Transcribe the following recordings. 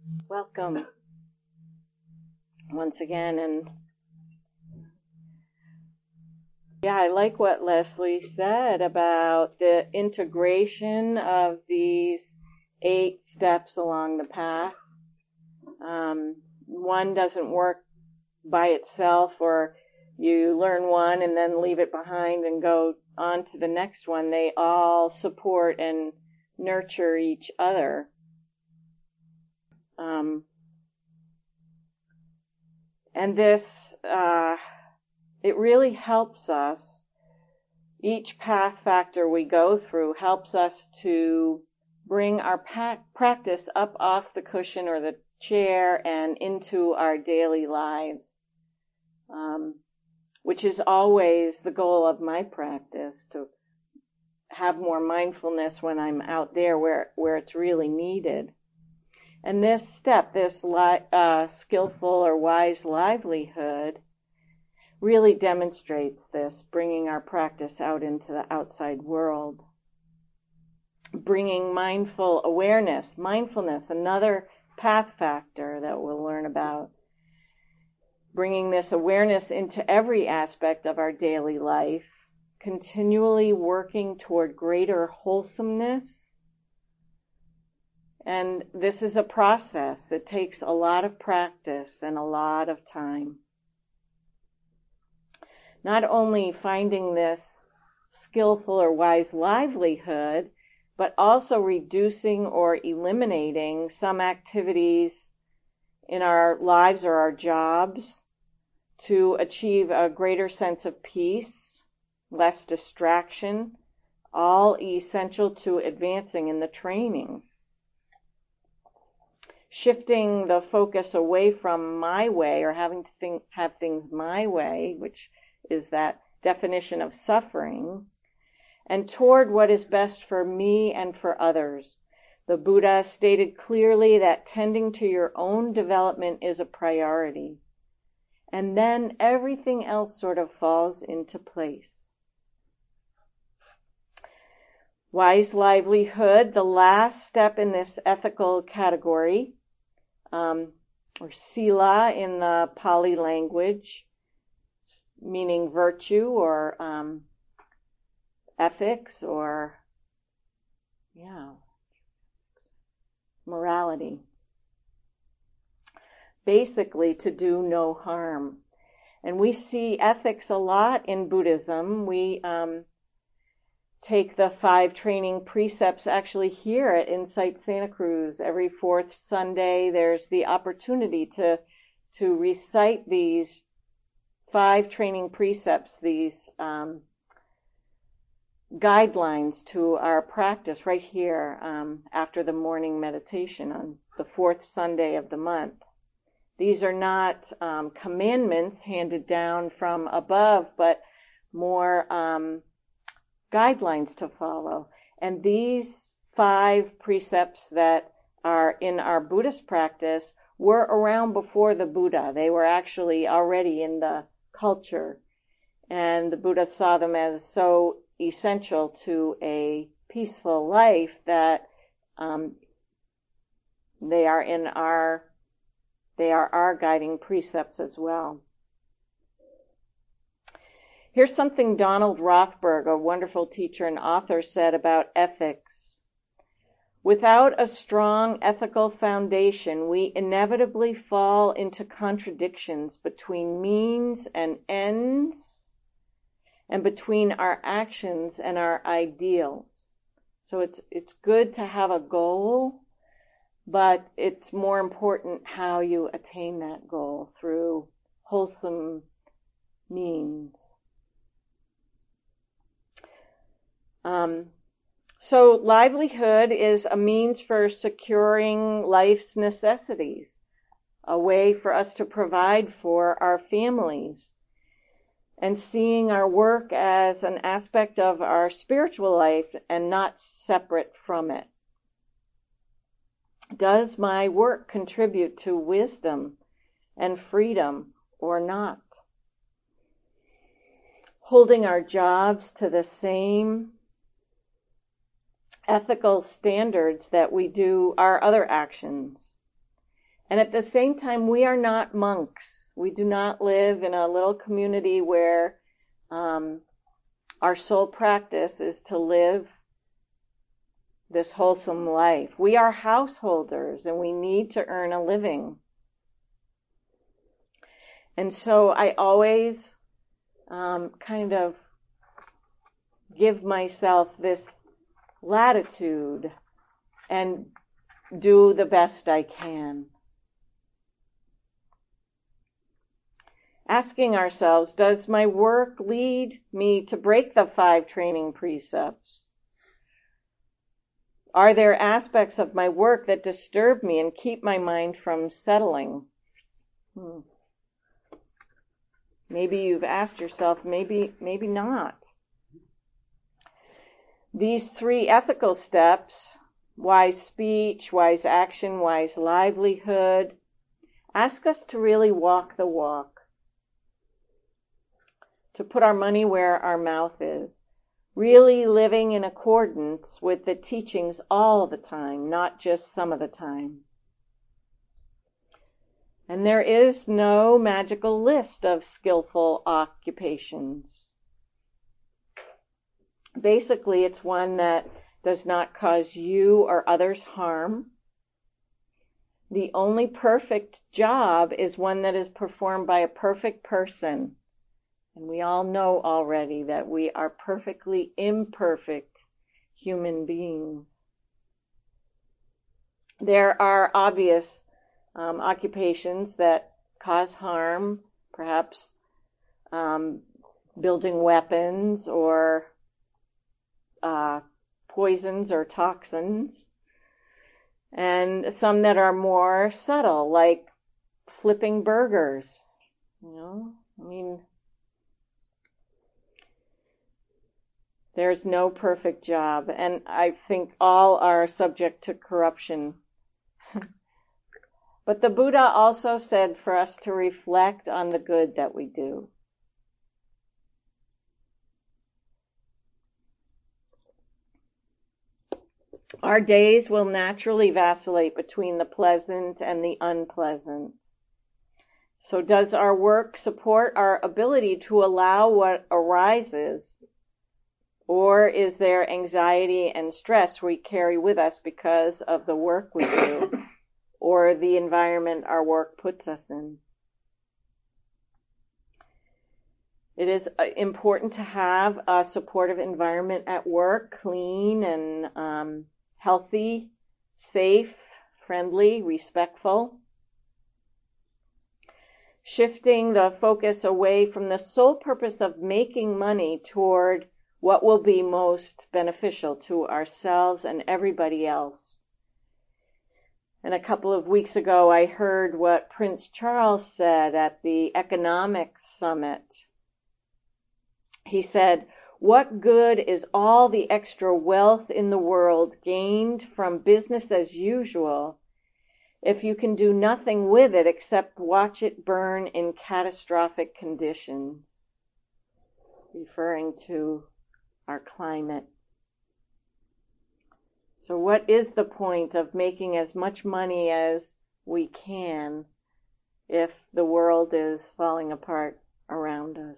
Welcome once again. And yeah, I like what Leslie said about the integration of these 8 steps along the path. One doesn't work by itself, or you learn one and then leave it behind and go on to the next one. They all support and nurture each other. And this, it really helps us. Each path factor we go through helps us to bring our practice up off the cushion or the chair and into our daily lives, which is always the goal of my practice, to have more mindfulness when I'm out there where it's really needed. And this step, this skillful or wise livelihood, really demonstrates this, bringing our practice out into the outside world. Bringing mindful awareness, mindfulness, another path factor that we'll learn about. Bringing this awareness into every aspect of our daily life, continually working toward greater wholesomeness. And this is a process. It takes a lot of practice and a lot of time. Not only finding this skillful or wise livelihood, but also reducing or eliminating some activities in our lives or our jobs to achieve a greater sense of peace, less distraction, all essential to advancing in the training. Shifting the focus away from my way, or having to have things my way, which is that definition of suffering, and toward what is best for me and for others. The Buddha stated clearly that tending to your own development is a priority, and then everything else sort of falls into place. Wise livelihood, the last step in this ethical category, or sila in the Pali language, meaning virtue or ethics or morality. Basically, to do no harm. And we see ethics a lot in Buddhism. We take the 5 training precepts actually here at Insight Santa Cruz. Every 4th Sunday, there's the opportunity to recite these 5 training precepts, these guidelines to our practice right here after the morning meditation on the 4th Sunday of the month. These are not commandments handed down from above, but more guidelines to follow. And these 5 precepts that are in our Buddhist practice were around before the Buddha. They were actually already in the culture. And the Buddha saw them as so essential to a peaceful life that they are our guiding precepts as well. Here's something Donald Rothberg, a wonderful teacher and author, said about ethics. Without a strong ethical foundation, we inevitably fall into contradictions between means and ends, and between our actions and our ideals. So it's good to have a goal, but it's more important how you attain that goal through wholesome means. So livelihood is a means for securing life's necessities, a way for us to provide for our families, and seeing our work as an aspect of our spiritual life and not separate from it. Does my work contribute to wisdom and freedom or not? Holding our jobs to the same ethical standards that we do our other actions. And at the same time, we are not monks. We do not live in a little community where our sole practice is to live this wholesome life. We are householders, and we need to earn a living. And so I always kind of give myself this latitude and do the best I can. Asking ourselves, does my work lead me to break the 5 training precepts? Are there aspects of my work that disturb me and keep my mind from settling? Maybe you've asked yourself, maybe not. These 3 ethical steps, wise speech, wise action, wise livelihood, ask us to really walk the walk, to put our money where our mouth is, really living in accordance with the teachings all the time, not just some of the time. And there is no magical list of skillful occupations. Basically, it's one that does not cause you or others harm. The only perfect job is one that is performed by a perfect person. And we all know already that we are perfectly imperfect human beings. There are obvious occupations that cause harm, perhaps building weapons or poisons or toxins, and some that are more subtle, like flipping burgers. There's no perfect job, and I think all are subject to corruption. But the Buddha also said for us to reflect on the good that we do. Our days will naturally vacillate between the pleasant and the unpleasant. So does our work support our ability to allow what arises? Or is there anxiety and stress we carry with us because of the work we do, or the environment our work puts us in? It is important to have a supportive environment at work, clean and healthy, safe, friendly, respectful. Shifting the focus away from the sole purpose of making money toward what will be most beneficial to ourselves and everybody else. And a couple of weeks ago, I heard what Prince Charles said at the Economic Summit. He said, "What good is all the extra wealth in the world gained from business as usual if you can do nothing with it except watch it burn in catastrophic conditions?" Referring to our climate. So what is the point of making as much money as we can if the world is falling apart around us?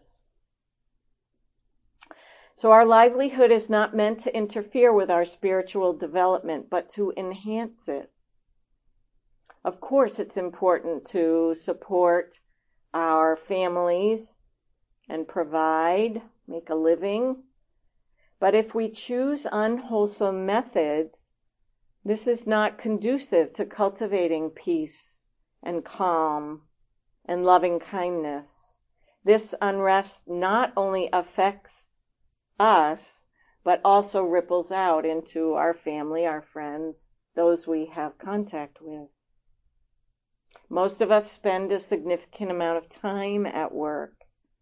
So our livelihood is not meant to interfere with our spiritual development, but to enhance it. Of course, it's important to support our families and provide, make a living. But if we choose unwholesome methods, this is not conducive to cultivating peace and calm and loving kindness. This unrest not only affects us, but also ripples out into our family, our friends, those we have contact with. Most of us spend a significant amount of time at work.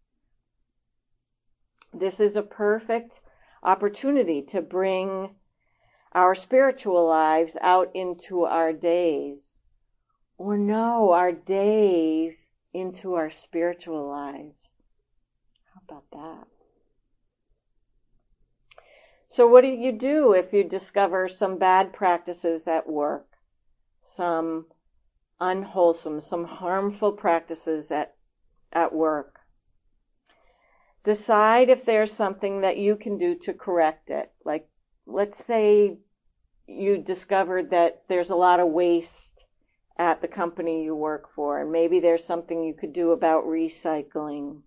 This is a perfect opportunity to bring our spiritual lives out into our days. Or no, our days into our spiritual lives. How about that? So what do you do if you discover some bad practices at work? Some unwholesome, some harmful practices at work. Decide if there's something that you can do to correct it. Like, let's say you discovered that there's a lot of waste at the company you work for, and maybe there's something you could do about recycling.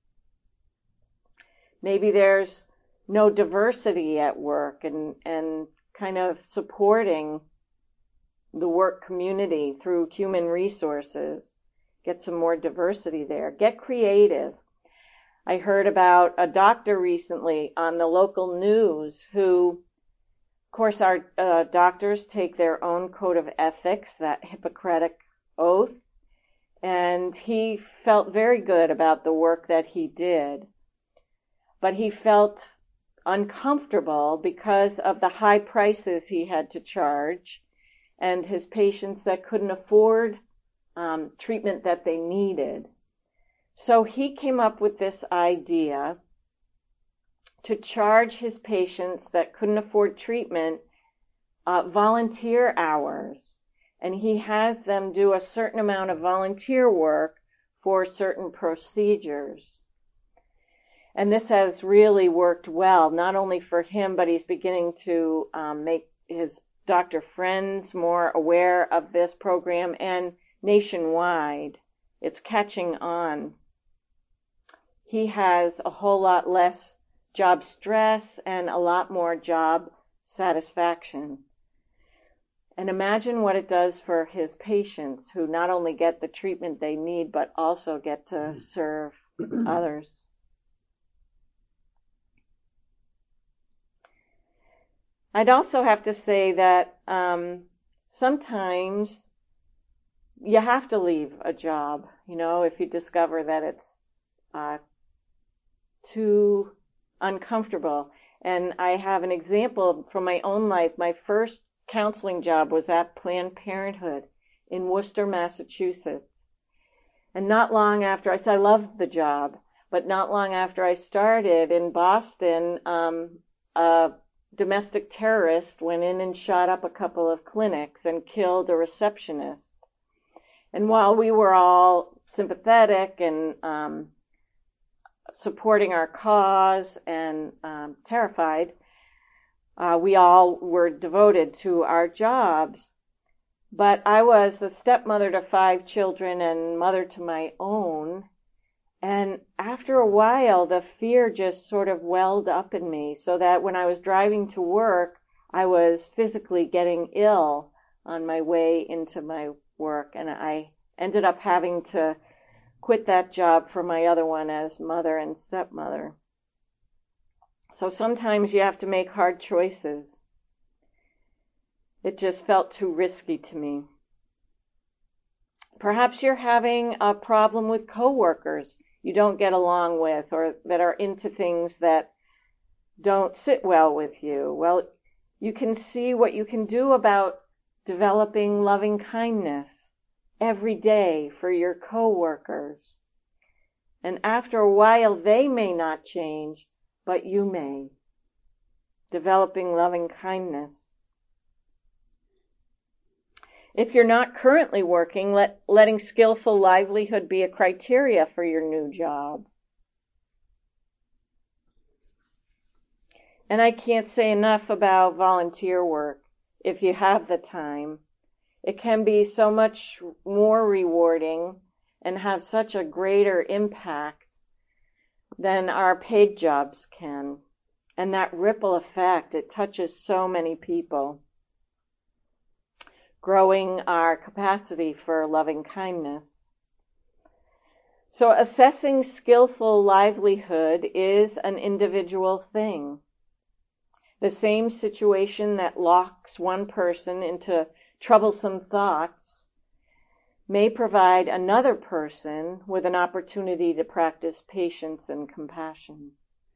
Maybe there's no diversity at work, and kind of supporting the work community through human resources. Get some more diversity there. Get creative. I heard about a doctor recently on the local news who, of course, our doctors take their own code of ethics, that Hippocratic oath, and he felt very good about the work that he did. But he felt uncomfortable because of the high prices he had to charge and his patients that couldn't afford treatment that they needed. So he came up with this idea to charge his patients that couldn't afford treatment volunteer hours. And he has them do a certain amount of volunteer work for certain procedures. And this has really worked well, not only for him, but he's beginning to make his doctor friends more aware of this program, and nationwide, it's catching on. He has a whole lot less job stress and a lot more job satisfaction. And imagine what it does for his patients, who not only get the treatment they need, but also get to serve others. I'd also have to say that sometimes you have to leave a job, if you discover that it's too uncomfortable. And I have an example from my own life. My first counseling job was at Planned Parenthood in Worcester, Massachusetts. And not long after, I loved the job, but not long after I started in Boston, a domestic terrorist went in and shot up a couple of clinics and killed a receptionist. And while we were all sympathetic and supporting our cause and terrified, we all were devoted to our jobs. But I was a stepmother to 5 children and mother to my own. And after a while, the fear just sort of welled up in me, so that when I was driving to work, I was physically getting ill on my way into my work. And I ended up having to quit that job for my other one as mother and stepmother. So sometimes you have to make hard choices. It just felt too risky to me. Perhaps you're having a problem with coworkers you don't get along with, or that are into things that don't sit well with you. Well, you can see what you can do about developing loving kindness every day for your coworkers. And after a while, they may not change, but you may. Developing loving kindness. If you're not currently working, letting skillful livelihood be a criteria for your new job. And I can't say enough about volunteer work if you have the time. It can be so much more rewarding and have such a greater impact than our paid jobs can. And that ripple effect, it touches so many people, growing our capacity for loving kindness. So assessing skillful livelihood is an individual thing. The same situation that locks one person into troublesome thoughts may provide another person with an opportunity to practice patience and compassion.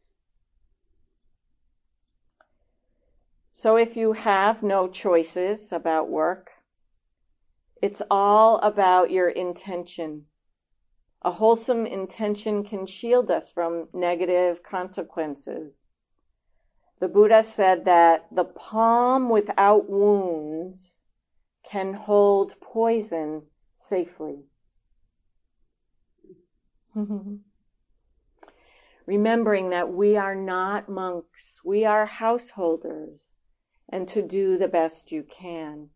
So if you have no choices about work, it's all about your intention. A wholesome intention can shield us from negative consequences. The Buddha said that the palm without wounds can hold poison safely. Remembering that we are not monks, we are householders, and to do the best you can.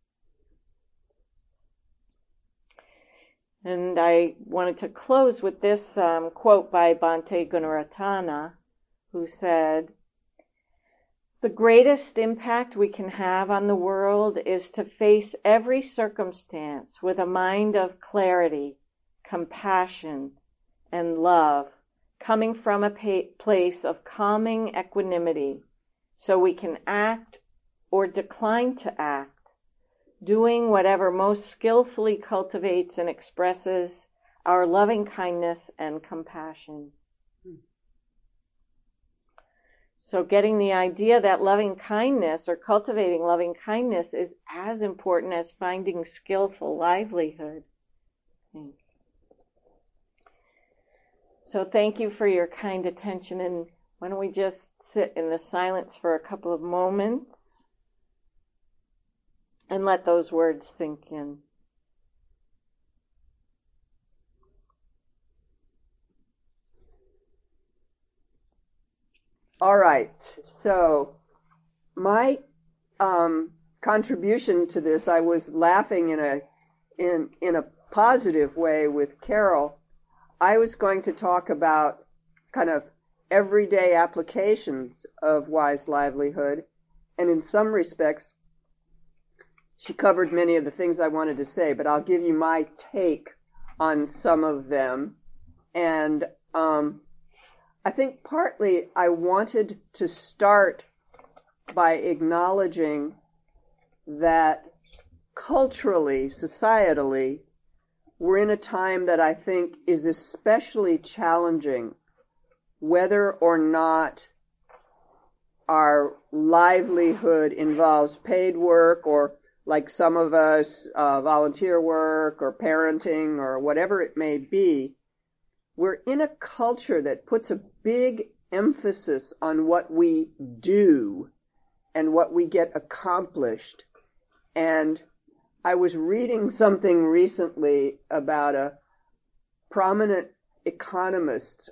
And I wanted to close with this quote by Bhante Gunaratana, who said, "The greatest impact we can have on the world is to face every circumstance with a mind of clarity, compassion, and love, coming from a place of calming equanimity, so we can act or decline to act, doing whatever most skillfully cultivates and expresses our loving kindness and compassion." So getting the idea that loving kindness or cultivating loving kindness is as important as finding skillful livelihood. So thank you for your kind attention, and why don't we just sit in the silence for a couple of moments and let those words sink in. All right. So my contribution to this, I was laughing in a positive way with Carol. I was going to talk about kind of everyday applications of wise livelihood, and in some respects, she covered many of the things I wanted to say, but I'll give you my take on some of them. And I think partly I wanted to start by acknowledging that culturally, societally, we're in a time that I think is especially challenging, whether or not our livelihood involves paid work or, like some of us, volunteer work or parenting or whatever it may be. We're in a culture that puts a big emphasis on what we do and what we get accomplished. And I was reading something recently about a prominent economist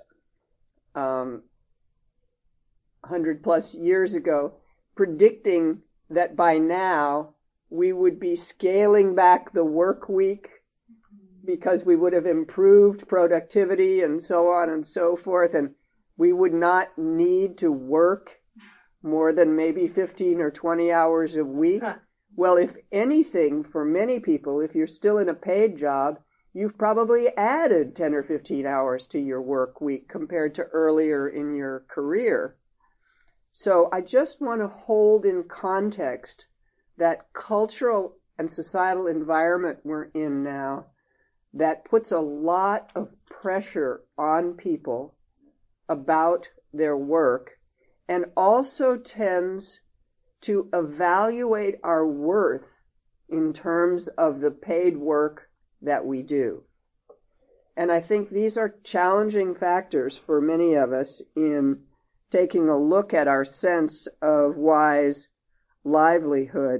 100 plus years ago predicting that by now we would be scaling back the work week because we would have improved productivity and so on and so forth, and we would not need to work more than maybe 15 or 20 hours a week. Well, if anything, for many people, if you're still in a paid job, you've probably added 10 or 15 hours to your work week compared to earlier in your career. So I just want to hold in context that cultural and societal environment we're in now that puts a lot of pressure on people about their work and also tends to evaluate our worth in terms of the paid work that we do. And I think these are challenging factors for many of us in taking a look at our sense of wise livelihood.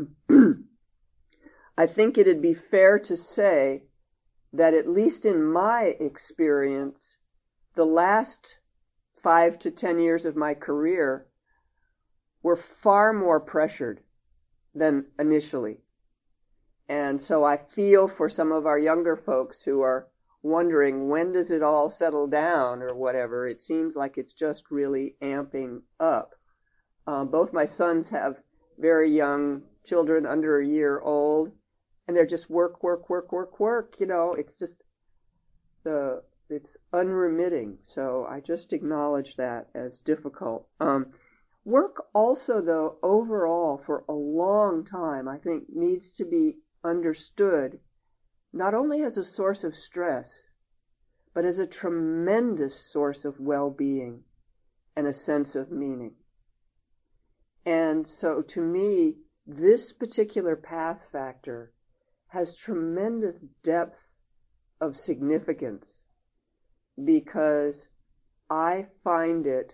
I think it'd be fair to say that at least in my experience, the last 5 to 10 years of my career were far more pressured than initially. And so I feel for some of our younger folks who are wondering, when does it all settle down or whatever? It seems like it's just really amping up. Both my sons have very young children under a year old, and they're just work. You know, it's just it's unremitting. So I just acknowledge that as difficult. Work also, though, overall for a long time, I think needs to be understood not only as a source of stress, but as a tremendous source of well-being and a sense of meaning. And so to me, this particular path factor has tremendous depth of significance because I find it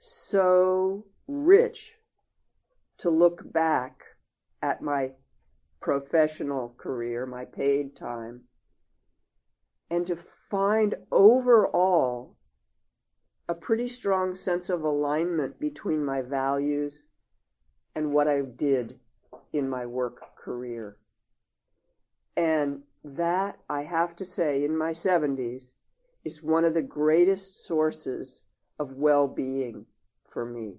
so rich to look back at my professional career, my paid time, and to find overall a pretty strong sense of alignment between my values and what I did in my work career. And that, I have to say, in my 70s, is one of the greatest sources of well-being for me,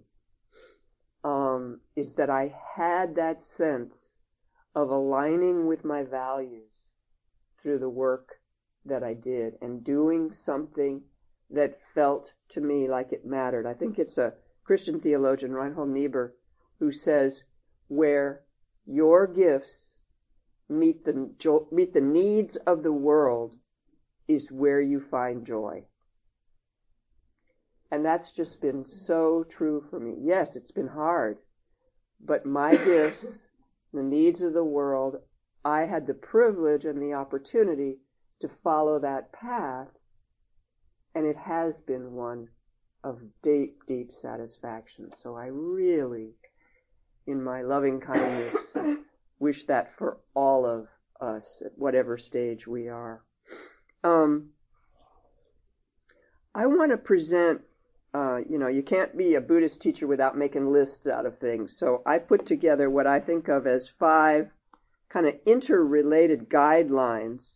is that I had that sense of aligning with my values through the work that I did and doing something that felt to me like it mattered. I think it's a Christian theologian, Reinhold Niebuhr, who says, where your gifts meet the needs of the world is where you find joy. And that's just been so true for me. Yes, it's been hard, but my gifts, the needs of the world, I had the privilege and the opportunity to follow that path, and it has been one of deep, deep satisfaction. So I really, in my loving kindness, wish that for all of us at whatever stage we are. I want to present, you can't be a Buddhist teacher without making lists out of things. So I put together what I think of as 5 kind of interrelated guidelines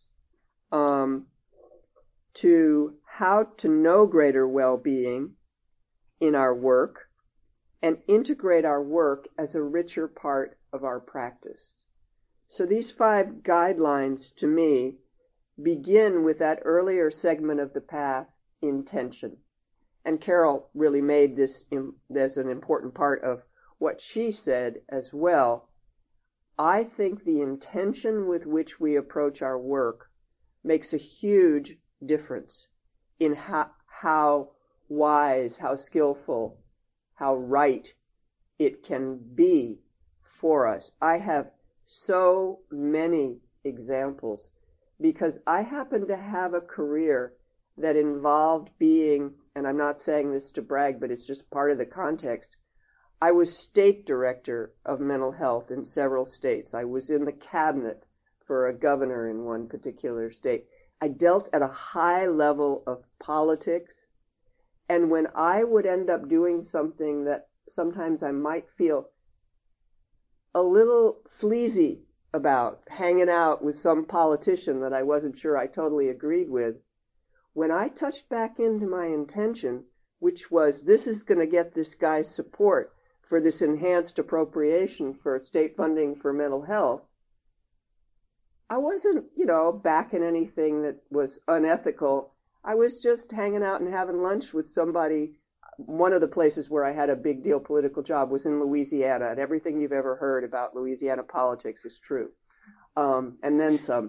to how to know greater well-being in our work and integrate our work as a richer part of our practice. So these 5 guidelines, to me, begin with that earlier segment of the path, intention. And Carol really made this as an important part of what she said as well. I think the intention with which we approach our work makes a huge difference in how wise, how skillful, how right it can be for us. I have so many examples because I happen to have a career that involved being, and I'm not saying this to brag, but it's just part of the context, I was state director of mental health in several states. I was in the cabinet for a governor in one particular state. I dealt at a high level of politics, and when I would end up doing something that sometimes I might feel a little sleazy about, hanging out with some politician that I wasn't sure I totally agreed with, when I touched back into my intention, which was this is going to get this guy's support for this enhanced appropriation for state funding for mental health, I wasn't, backing anything that was unethical. I was just hanging out and having lunch with somebody. One of the places where I had a big deal political job was in Louisiana, and everything you've ever heard about Louisiana politics is true. And then some.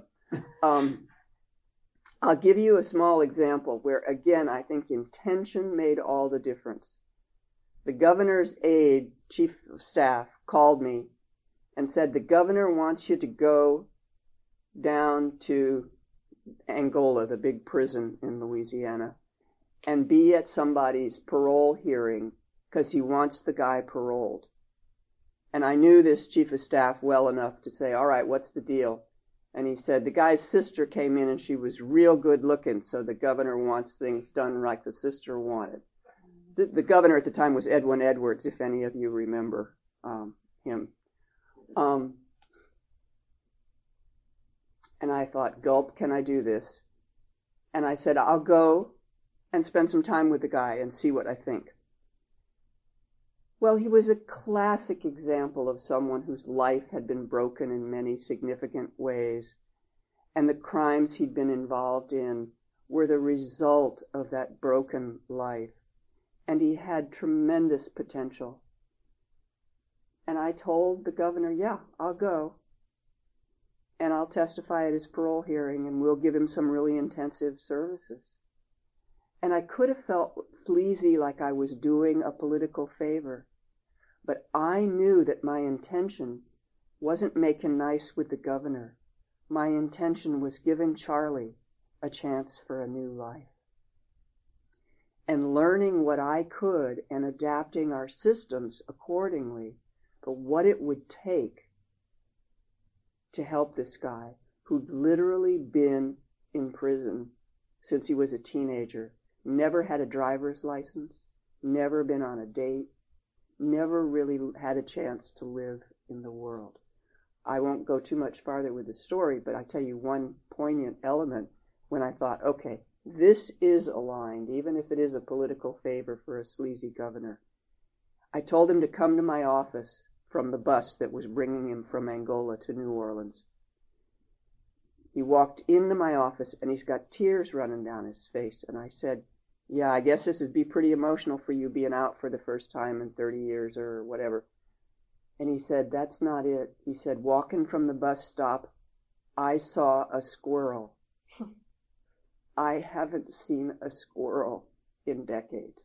I'll give you a small example where, again, I think intention made all the difference. The governor's aide, chief of staff, called me and said, the governor wants you to go down to Angola, the big prison in Louisiana, and be at somebody's parole hearing because he wants the guy paroled. And I knew this chief of staff well enough to say, all right, what's the deal? And he said, the guy's sister came in and she was real good looking, so the governor wants things done like the sister wanted. The governor at the time was Edwin Edwards, if any of you remember him. And I thought, gulp, can I do this? And I said, I'll go and spend some time with the guy and see what I think. Well, he was a classic example of someone whose life had been broken in many significant ways, and the crimes he'd been involved in were the result of that broken life. And he had tremendous potential. And I told the governor, yeah, I'll go. And I'll testify at his parole hearing, and we'll give him some really intensive services. And I could have felt sleazy, like I was doing a political favor. But I knew that my intention wasn't making nice with the governor. My intention was giving Charlie a chance for a new life. And learning what I could and adapting our systems accordingly for what it would take to help this guy who'd literally been in prison since he was a teenager, never had a driver's license, never been on a date, never really had a chance to live in the world. I won't go too much farther with the story, but I tell you one poignant element when I thought, okay, this is aligned, even if it is a political favor for a sleazy governor. I told him to come to my office from the bus that was bringing him from Angola to New Orleans. He walked into my office and he's got tears running down his face. And I said, yeah, I guess this would be pretty emotional for you being out for the first time in 30 years or whatever. And he said, that's not it. He said, walking from the bus stop, I saw a squirrel. I haven't seen a squirrel in decades.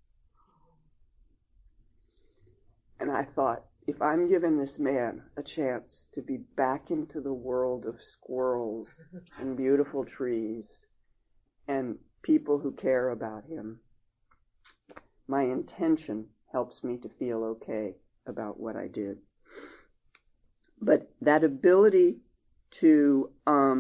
And I thought, if I'm giving this man a chance to be back into the world of squirrels and beautiful trees and people who care about him, my intention helps me to feel okay about what I did. But that ability to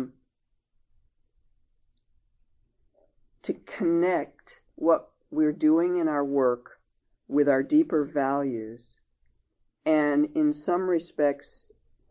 connect what we're doing in our work with our deeper values, and in some respects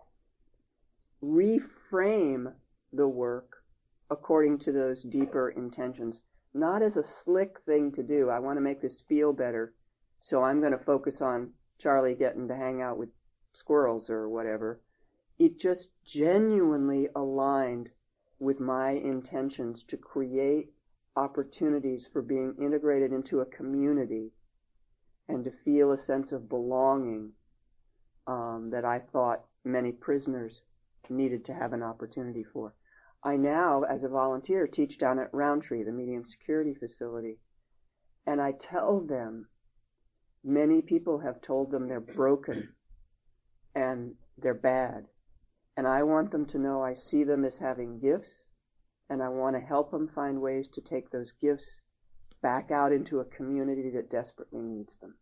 reframe the work according to those deeper intentions, not as a slick thing to do. I want to make this feel better, so I'm going to focus on Charlie getting to hang out with squirrels or whatever. It just genuinely aligned with my intentions to create opportunities for being integrated into a community and to feel a sense of belonging that I thought many prisoners needed to have an opportunity for. I now, as a volunteer, teach down at Roundtree, the medium security facility, and I tell them, many people have told them they're broken and they're bad, and I want them to know I see them as having gifts, and I want to help them find ways to take those gifts back out into a community that desperately needs them.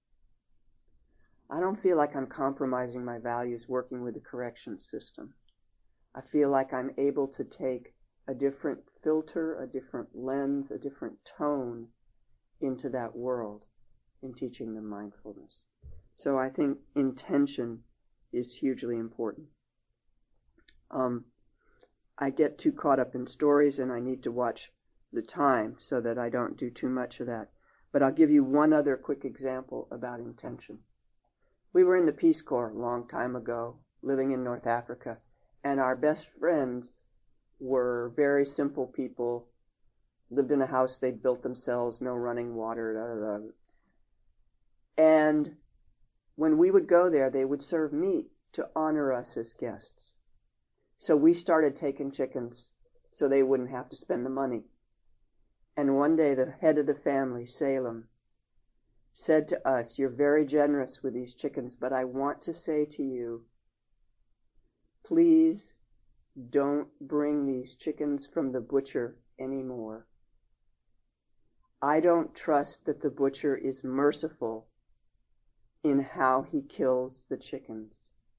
I don't feel like I'm compromising my values working with the corrections system. I feel like I'm able to take a different filter, a different lens, a different tone into that world in teaching them mindfulness. So I think intention is hugely important. I get too caught up in stories and I need to watch the time so that I don't do too much of that. But I'll give you one other quick example about intention. We were in the Peace Corps a long time ago, living in North Africa, and our best friends were very simple people, lived in a house they'd built themselves, no running water, And when we would go there, they would serve meat to honor us as guests. So we started taking chickens so they wouldn't have to spend the money. And one day the head of the family, Salem, said to us, you're very generous with these chickens, but I want to say to you, please don't bring these chickens from the butcher anymore. I don't trust that the butcher is merciful in how he kills the chickens.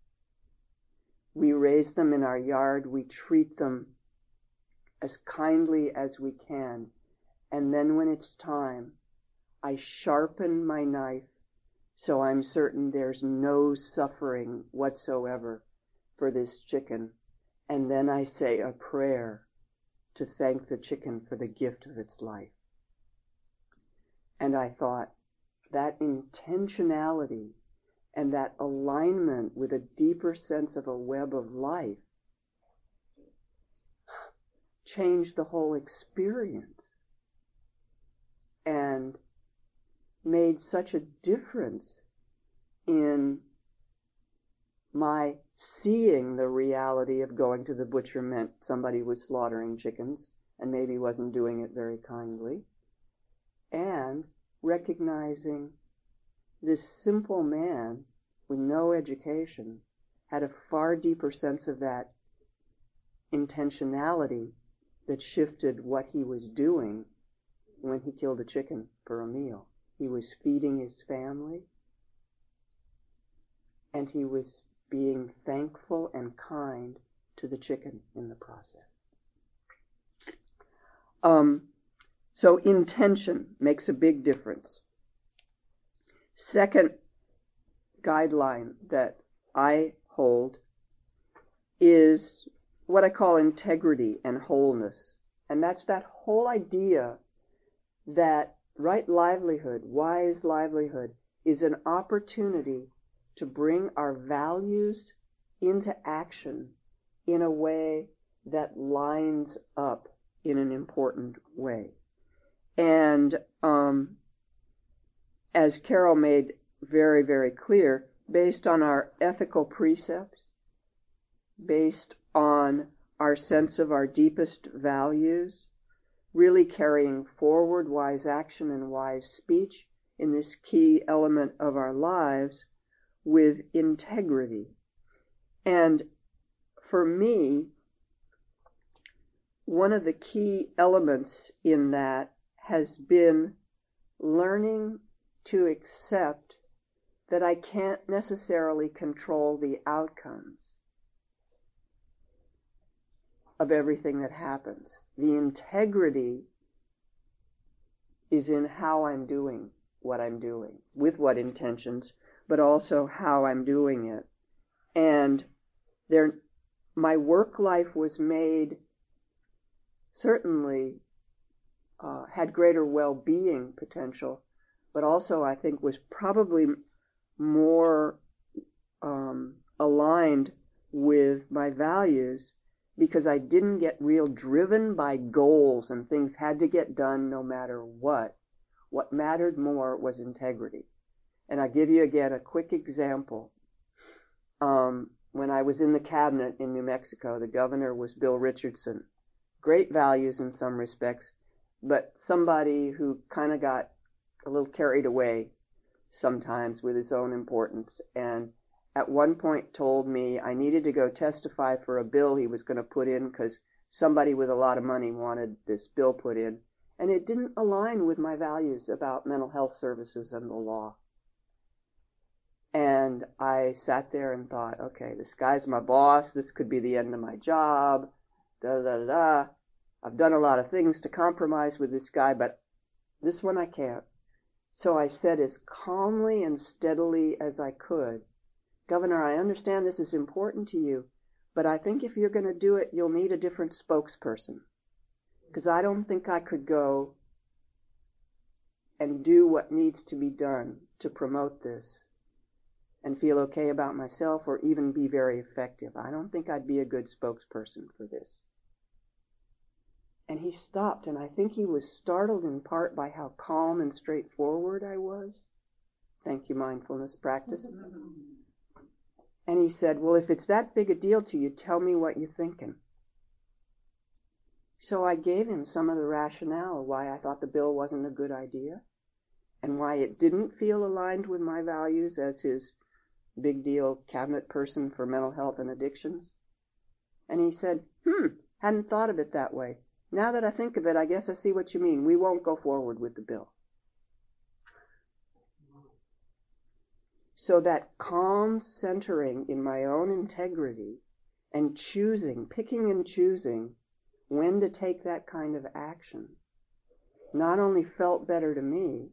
We raise them in our yard, we treat them as kindly as we can, and then when it's time, I sharpen my knife so I'm certain there's no suffering whatsoever for this chicken, and then I say a prayer to thank the chicken for the gift of its life. And I thought, that intentionality and that alignment with a deeper sense of a web of life changed the whole experience and made such a difference in my seeing the reality of going to the butcher meant somebody was slaughtering chickens and maybe wasn't doing it very kindly, and recognizing this simple man with no education had a far deeper sense of that intentionality that shifted what he was doing when he killed a chicken for a meal. He was feeding his family, and he was being thankful and kind to the chicken in the process. So intention makes a big difference. Second guideline that I hold is what I call integrity and wholeness. And that's that whole idea that right livelihood, wise livelihood, is an opportunity to bring our values into action in a way that lines up in an important way. And as Carol made very, very clear, based on our ethical precepts, based on our sense of our deepest values, really carrying forward wise action and wise speech in this key element of our lives with integrity. And for me, one of the key elements in that has been learning to accept that I can't necessarily control the outcomes of everything that happens. The integrity is in how I'm doing what I'm doing, with what intentions, but also how I'm doing it. And my work life was made, certainly had greater well-being potential, but also I think was probably more aligned with my values, because I didn't get real driven by goals and things had to get done no matter what. What mattered more was integrity. And I'll give you again a quick example. When I was in the cabinet in New Mexico, the governor was Bill Richardson. Great values in some respects, but somebody who kind of got a little carried away sometimes with his own importance, and at one point told me I needed to go testify for a bill he was going to put in because somebody with a lot of money wanted this bill put in, and it didn't align with my values about mental health services and the law. And I sat there and thought, okay, this guy's my boss, this could be the end of my job, da-da-da-da. I've done a lot of things to compromise with this guy, but this one I can't. So I said as calmly and steadily as I could, Governor, I understand this is important to you, but I think if you're going to do it, you'll need a different spokesperson. Because I don't think I could go and do what needs to be done to promote this and feel okay about myself or even be very effective. I don't think I'd be a good spokesperson for this. And he stopped, and I think he was startled in part by how calm and straightforward I was. Thank you, mindfulness practice. And he said, well, if it's that big a deal to you, tell me what you're thinking. So I gave him some of the rationale why I thought the bill wasn't a good idea and why it didn't feel aligned with my values as his big deal cabinet person for mental health and addictions. And he said, hadn't thought of it that way. Now that I think of it, I guess I see what you mean. We won't go forward with the bill. So that calm centering in my own integrity and picking and choosing when to take that kind of action, not only felt better to me,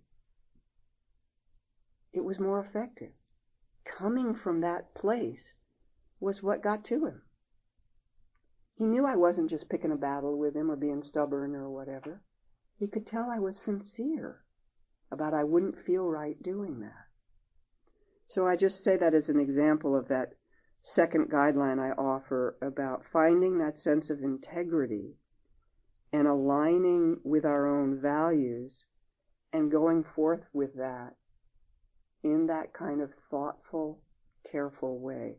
it was more effective. Coming from that place was what got to him. He knew I wasn't just picking a battle with him or being stubborn or whatever. He could tell I was sincere about I wouldn't feel right doing that. So I just say that as an example of that second guideline I offer about finding that sense of integrity and aligning with our own values and going forth with that in that kind of thoughtful, careful way.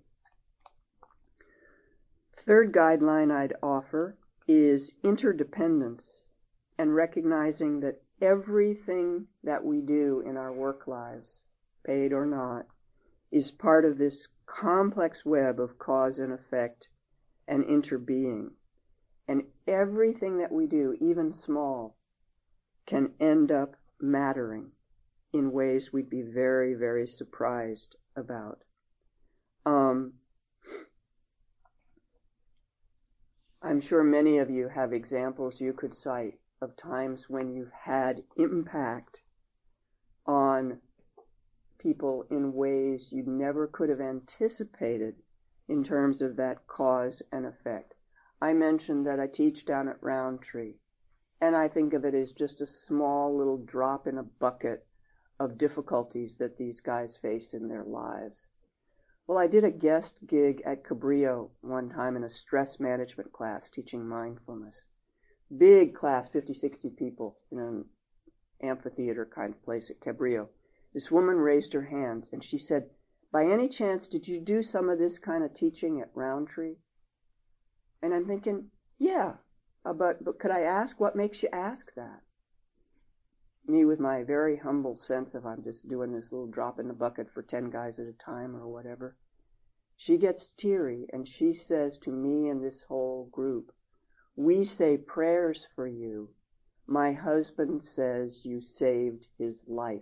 Third guideline I'd offer is interdependence and recognizing that everything that we do in our work lives, paid or not, is part of this complex web of cause and effect and interbeing. And everything that we do, even small, can end up mattering in ways we'd be very, very surprised about. I'm sure many of you have examples you could cite of times when you've had impact on people in ways you never could have anticipated in terms of that cause and effect. I mentioned that I teach down at Roundtree, and I think of it as just a small little drop in a bucket of difficulties that these guys face in their lives. Well, I did a guest gig at Cabrillo one time in a stress management class teaching mindfulness. Big class, 50, 60 people in an amphitheater kind of place at Cabrillo. This woman raised her hands and she said, "By any chance, did you do some of this kind of teaching at Roundtree?" And I'm thinking, yeah, but could I ask, what makes you ask that? Me with my very humble sense of I'm just doing this little drop in the bucket for 10 guys at a time or whatever. She gets teary and she says to me and this whole group, "We say prayers for you. My husband says you saved his life."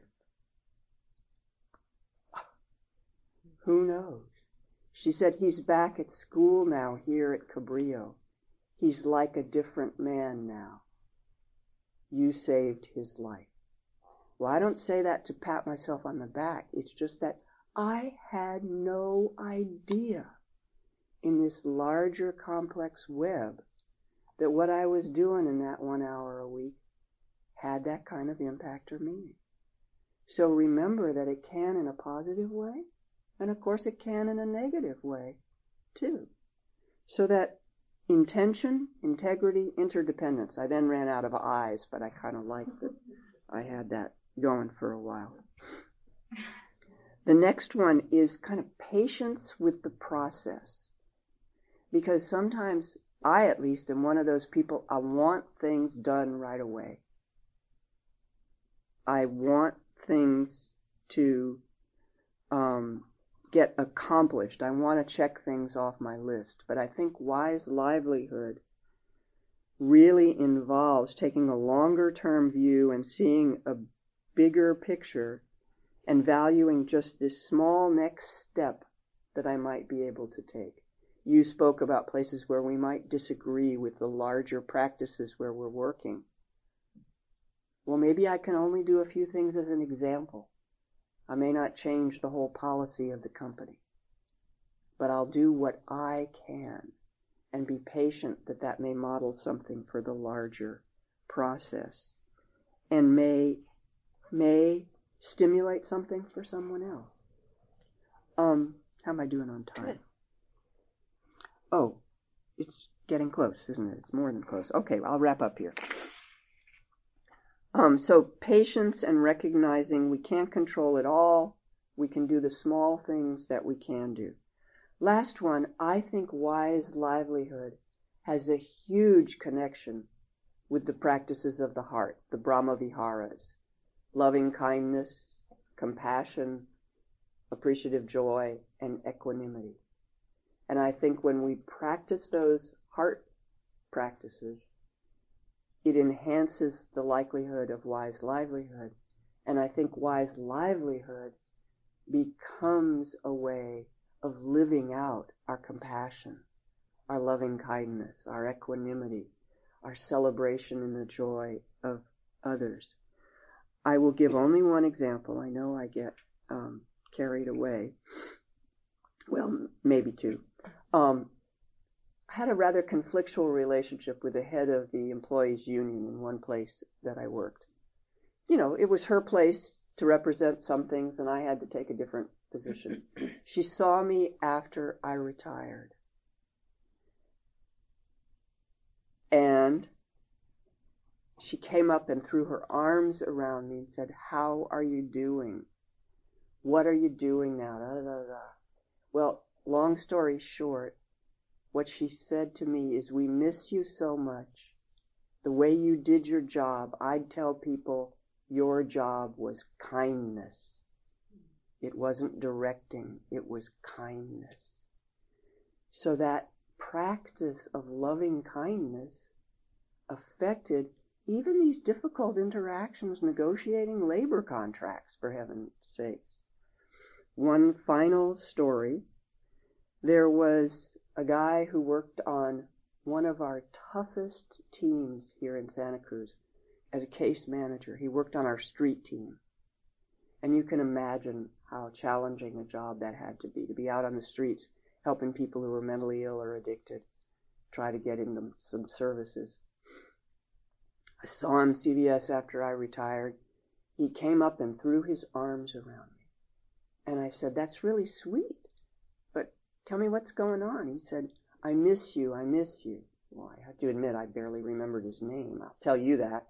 Who knows? She said, "He's back at school now here at Cabrillo. He's like a different man now. You saved his life." Well, I don't say that to pat myself on the back. It's just that I had no idea in this larger complex web that what I was doing in that 1 hour a week had that kind of impact or meaning. So remember that it can in a positive way, and of course it can in a negative way, too. So that intention, integrity, interdependence. I then ran out of eyes, but I kind of liked that I had that going for a while. The next one is kind of patience with the process. Because sometimes I, at least, am one of those people, I want things done right away. I want things to get accomplished. I want to check things off my list. But I think wise livelihood really involves taking a longer-term view and seeing a bigger picture and valuing just this small next step that I might be able to take. You spoke about places where we might disagree with the larger practices where we're working. Well, maybe I can only do a few things as an example. I may not change the whole policy of the company, but I'll do what I can and be patient that that may model something for the larger process and may stimulate something for someone else. How am I doing on time? Good. Oh, it's getting close, isn't it? It's more than close. Okay, I'll wrap up here. So patience and recognizing we can't control it all. We can do the small things that we can do. Last one, I think wise livelihood has a huge connection with the practices of the heart, the Brahma Viharas. Loving kindness, compassion, appreciative joy, and equanimity. And I think when we practice those heart practices, it enhances the likelihood of wise livelihood. And I think wise livelihood becomes a way of living out our compassion, our loving kindness, our equanimity, our celebration in the joy of others. I will give only one example. I know I get carried away. Well, maybe two. I had a rather conflictual relationship with the head of the employees' union in one place that I worked. You know, it was her place to represent some things, and I had to take a different position. She saw me after I retired. And she came up and threw her arms around me and said, "How are you doing? What are you doing now?" Da, da, da. Well, long story short, what she said to me is, "We miss you so much. The way you did your job, I'd tell people your job was kindness. It wasn't directing, it was kindness." So that practice of loving kindness affected even these difficult interactions, negotiating labor contracts, for heaven's sakes. One final story. There was a guy who worked on one of our toughest teams here in Santa Cruz as a case manager. He worked on our street team. And you can imagine how challenging a job that had to be out on the streets helping people who were mentally ill or addicted, try to get them some services. I saw him CVS after I retired. He came up and threw his arms around me. And I said, "That's really sweet, but tell me what's going on." He said, I miss you. Well, I have to admit, I barely remembered his name. I'll tell you that.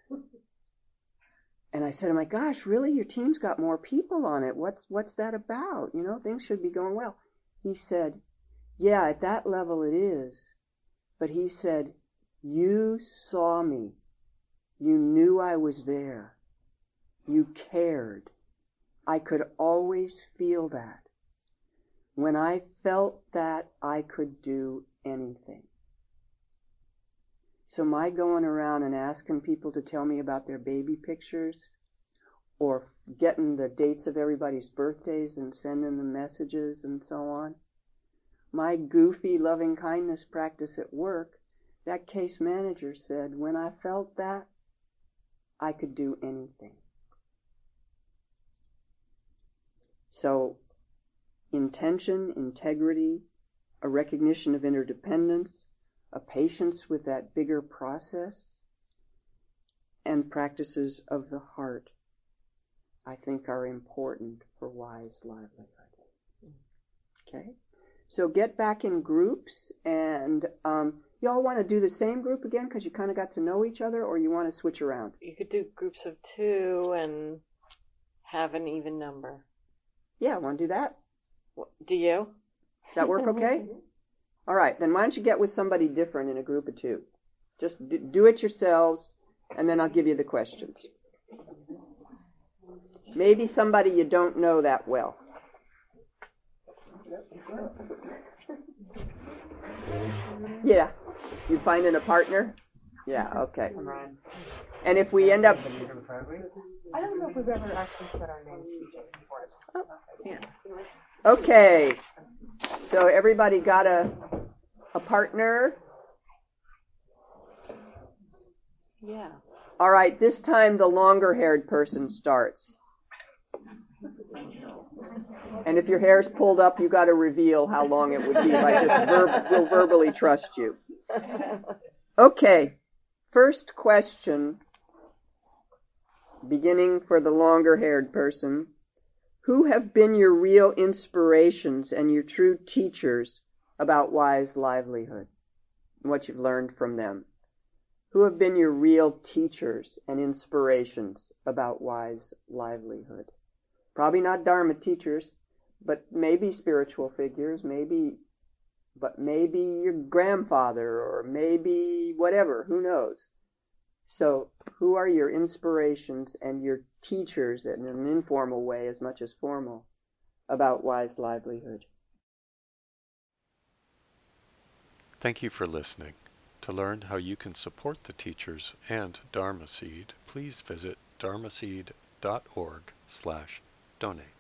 And I said, "Oh my gosh, really? Your team's got more people on it. What's that about? You know, things should be going well." He said, "Yeah, at that level it is." But he said, "You saw me. You knew I was there. You cared. I could always feel that. When I felt that, I could do anything." So my going around and asking people to tell me about their baby pictures, or getting the dates of everybody's birthdays and sending them messages and so on, my goofy loving kindness practice at work, that case manager said, when I felt that, I could do anything. So intention, integrity, a recognition of interdependence, a patience with that bigger process, and practices of the heart, I think are important for wise livelihood. Okay? So get back in groups, and y'all want to do the same group again because you kind of got to know each other, or you want to switch around? You could do groups of 2 and have an even number. Yeah, want to do that? Do you? Does that work okay? All right, then why don't you get with somebody different in a group of 2? Just do it yourselves, and then I'll give you the questions. Maybe somebody you don't know that well. Yeah. You finding a partner? Yeah, okay. And if we end up... I don't know if we've ever actually said our names before. Oh, yeah. Okay. So everybody got a partner? Yeah. All right, this time the longer-haired person starts. And if your hair's pulled up, you got to reveal how long it would be. I just will verbally trust you. Okay, first question, beginning for the longer-haired person. Who have been your real inspirations and your true teachers about wise livelihood and what you've learned from them? Who have been your real teachers and inspirations about wise livelihood? Probably not Dharma teachers, but maybe spiritual figures, maybe your grandfather, or maybe whatever, who knows? So, who are your inspirations and your teachers in an informal way as much as formal about wise livelihood? Thank you for listening. To learn how you can support the teachers and Dharma Seed, please visit dharmaseed.org/donate.